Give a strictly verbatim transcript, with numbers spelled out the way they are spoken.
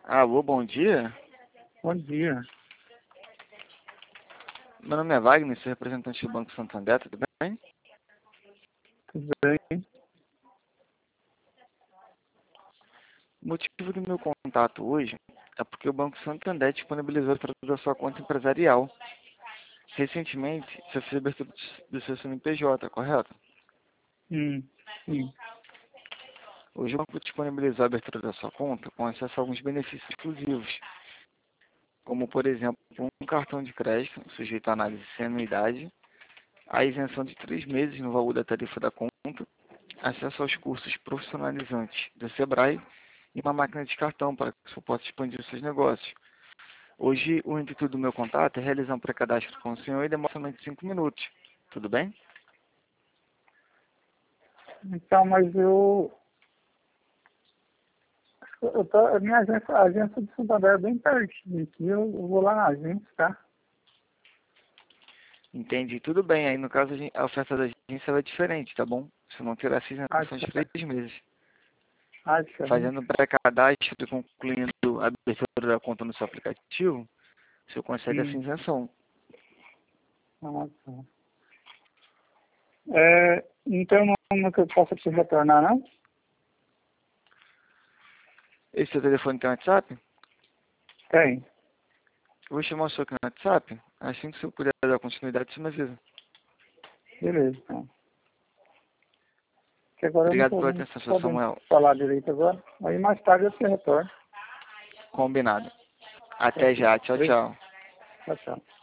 Alô, bom dia. Bom dia. Meu nome é Wagner, sou representante do Banco Santander, tudo bem? Tudo bem? O motivo do meu contato hoje é porque o Banco Santander disponibilizou a sua conta empresarial. Recentemente, você fez a abertura do seu C N P J, correto? Hum, sim. Hoje o banco disponibilizou a abertura da sua conta com acesso a alguns benefícios exclusivos, como, por exemplo, um cartão de crédito sujeito à análise sem anuidade, a isenção de três meses no valor da tarifa da conta, acesso aos cursos profissionalizantes do Sebrae e uma máquina de cartão para que você possa expandir os seus negócios. Hoje, o intuito do meu contato é realizar um pré-cadastro com o senhor e demora somente cinco minutos. Tudo bem? Então, mas eu... eu tô, a minha agência, a agência de Santander é bem pertinho aqui. Eu, eu vou lá na agência, tá? Entendi. Tudo bem. Aí, no caso, a gen- a oferta da agência é diferente, tá bom? Você não terá essa Ah, isenção de diferente. três meses. Ah, diferente. Fazendo um pré-cadastro e concluindo a abertura da conta no seu aplicativo, você consegue essa Hum. isenção. Ah, tá. É, então, não que eu possa te retornar, não? Esse seu telefone tem WhatsApp? Tem. Eu vou chamar o senhor aqui no WhatsApp. Assim que o senhor puder dar continuidade, você me avisa. Beleza, então. Que agora eu não Obrigado tô pela não atenção, senhor podendo Samuel. falar direito agora. Aí mais tarde eu te retorno. Combinado. Até Ok. já. Tchau, Obrigado. tchau. Tchau, tchau.